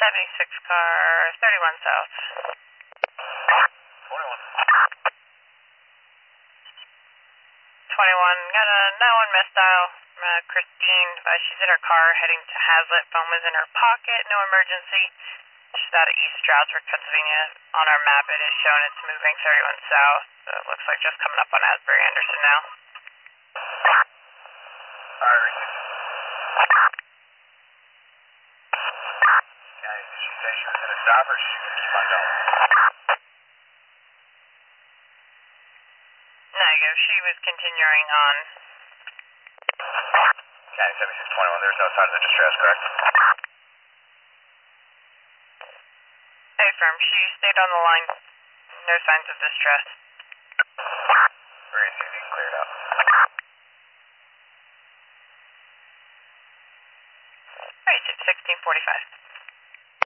76 car, 31 south. 21. 21, got a 9-1 mess dial from Christine. She's in her car heading to Hazlet. Phone was in her pocket, no emergency. She's out of East Stroudsburg, Pennsylvania. On our map it is showing it's moving 31 south. So it looks like just coming up on Asbury Anderson now. Alright, okay, did she say she was going to stop or is she going to keep on going? Negative, she was continuing on. Okay, 7621, there's no sign of the distress, correct? Affirm, she stayed on the line. No signs of distress. We're going to see if you can clear it up. Alright, 1645.